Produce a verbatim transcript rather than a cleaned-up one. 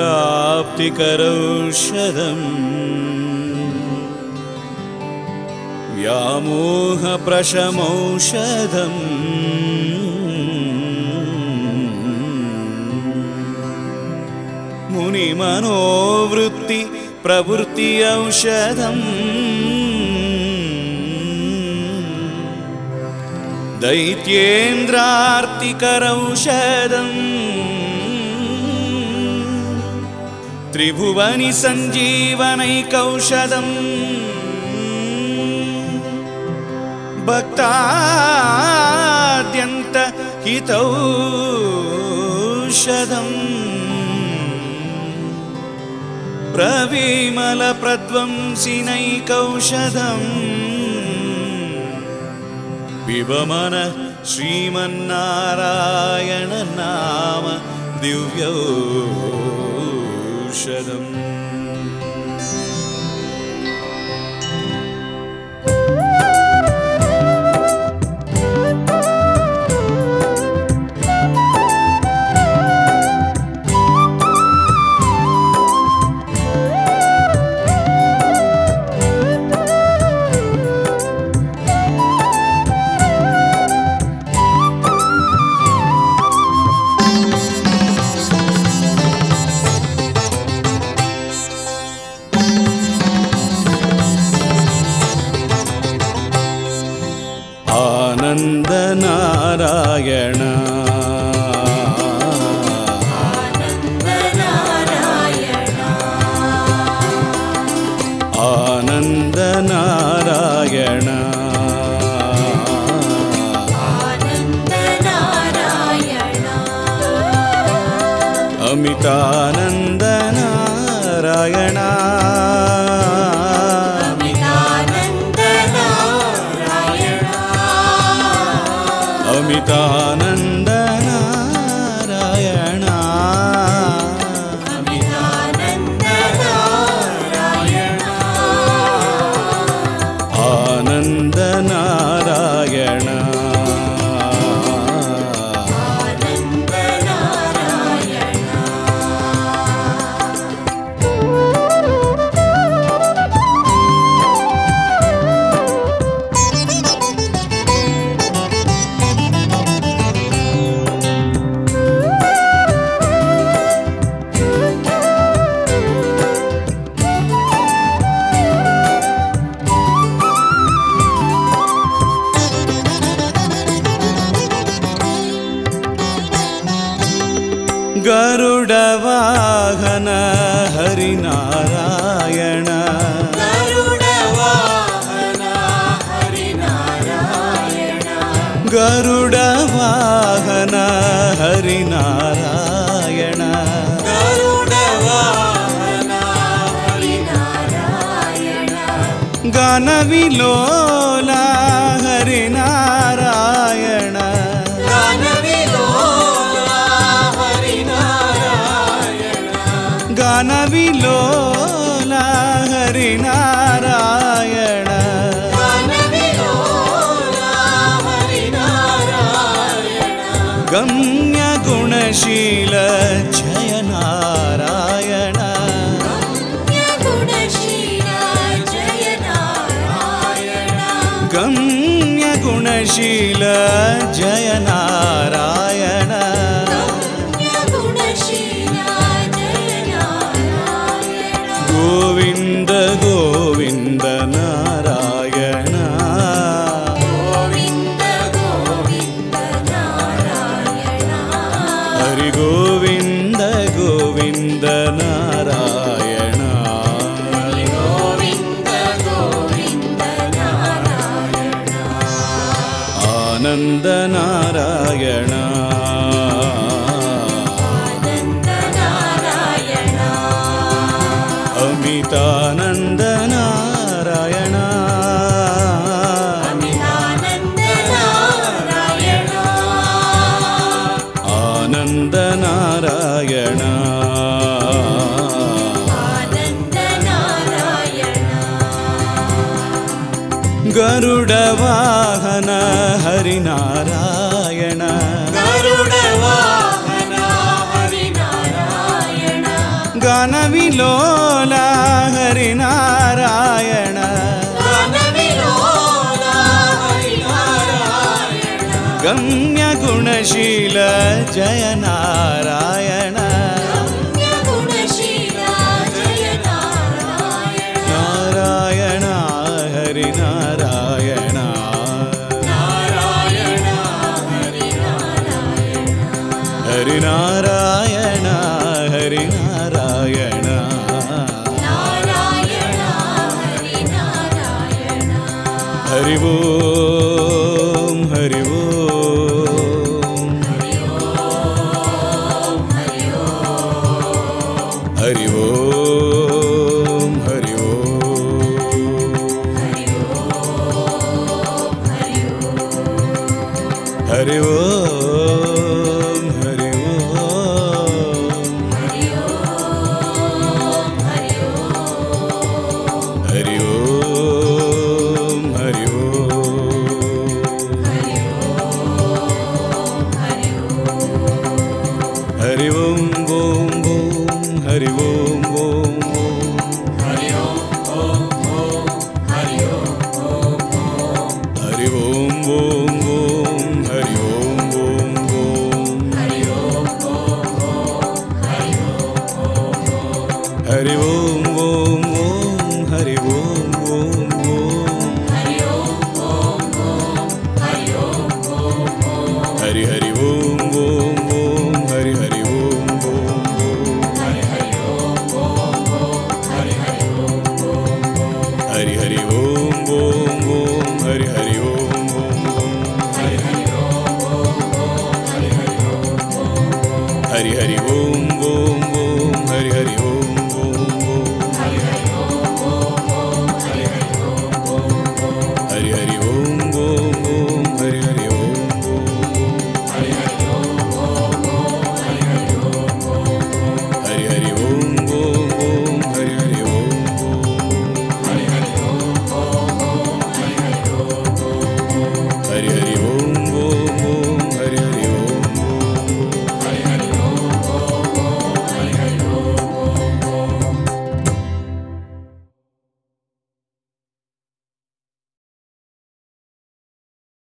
प्राप्तिकरौषधम् व्यामोहप्रशमौषधम् मुनिमनोवृत्ति प्रवृत्ति औषधम् दैत्येन्द्रार्तिकरौषधम् त्रिभुवनि सञ्जीवनैकौषधम् भक्ताद्यन्त हितौषधम् प्रविमल प्रध्वंसिनैकौषधम् पिबमन श्रीमन्नारायण नाम दिव्यौषधम्। आनंद नारायण आनंद नारायण अमितानंद नारायण अमितानंद नारायण अमितानंद नारायण आनंद नारायण आनंद नारायण गरुड वाहन हरिनारायण गरुड वाहन हरिनारायण गरुड वाहन हरिनारायण गरुड वाहन हरिनारायण गानविलोला हरिनारायण गानविलोला हरिनारायण गम्य गुणशील जय नारायण गम्य गुणशील जय नारायण गोविंद गोविंद नारायण गोविंद गोविंद नारायण हरि गोविंद गोविंद नारायण गोविंद गोविंद नारायण आनंद नारायण आनंद नारायण अमितानंद नारायण अमितानंद नारायण आनंद नारायण आनंद नारायण गरुड वाहन हरिनारायण गरुड वाहन हरिनारायण ಗಾನವಿಲೋಲ ಹರಿನಾರಾಯಣ ಗಾನವಿಲೋಲ ಹರಿನಾರಾಯಣ ಗಮ್ಯ ಗುಣಶೀಲ ಜಯ ನಾರಾಯಣ ಗಮ್ಯ ಗುಣಶೀಲ ಜಯ ನಾರಾಯಣ ನಾರಾಯಣ ಹರಿನಾರಾಯಣ ನಾರಾಯಣ ಹರಿನಾರಾಯಣ ಹರಿನಾರಾಯಣ ಹರಿನಾರಾಯಣ ನಾರಾಯಣ ಹರಿನಾರಾಯಣ ಹರಿ ಓಂ ಹರಿ ಓಂ ಹರಿ ಓಂ ಹರಿ ಓಂ ಹರಿ ಓಂ ಹರಿ ಓಂ ಹರಿ ಓಂ ಓಂ ಓಂ ಹರಿ ಓಂ ಓಂ ಓಂ ಹರಿ ಓಂ ಹರಿ ಓಂ ಓಂ ಓಂ ಹರಿ ಓಂ ಓಂ ಓಂ ಹರಿ ಓಂ